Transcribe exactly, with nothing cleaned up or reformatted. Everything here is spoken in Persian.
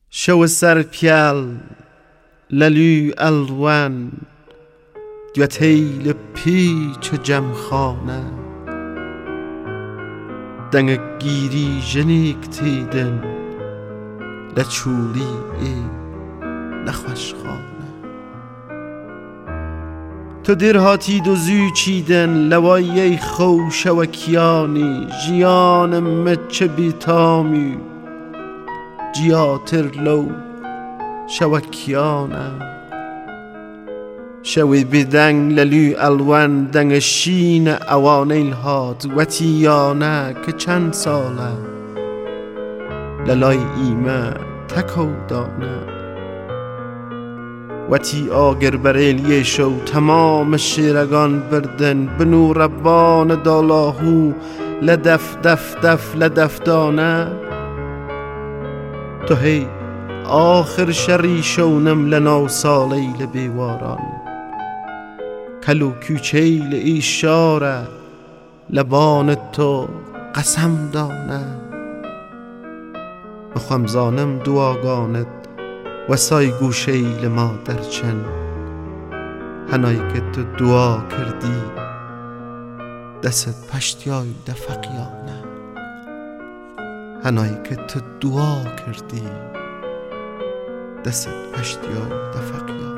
شو سرپیل للو الوان دوتیل پیچ جمخانه دنگ گیری جنیک تیدن لچولی ای لخوشخانه تو دیر هاتی دو زو چیدن لوایی خو شوکیانی جیان مچه بیتامی جیاتر لو شوکیانه شوی بدنگ للو الوان دنگ شین اوانیل هات وطیانه که چند ساله للای ایمه تکو دانه وطی آگر بریلیه شو تمام شیرگان بردن بنو ربان دالاهو لدف دف دف لدف دانه تو هی آخر شری شونم لناو سالی لبیواران کلو کوچیل ایشاره لبان تو قسم دانه بخوام زانم دعاگانت و سای گوشیل ما در چن هنایی که تو دعا کردی دست پشتیای دفقیانه هنایی که تو دعا کردی دست پشتیای دفقیانه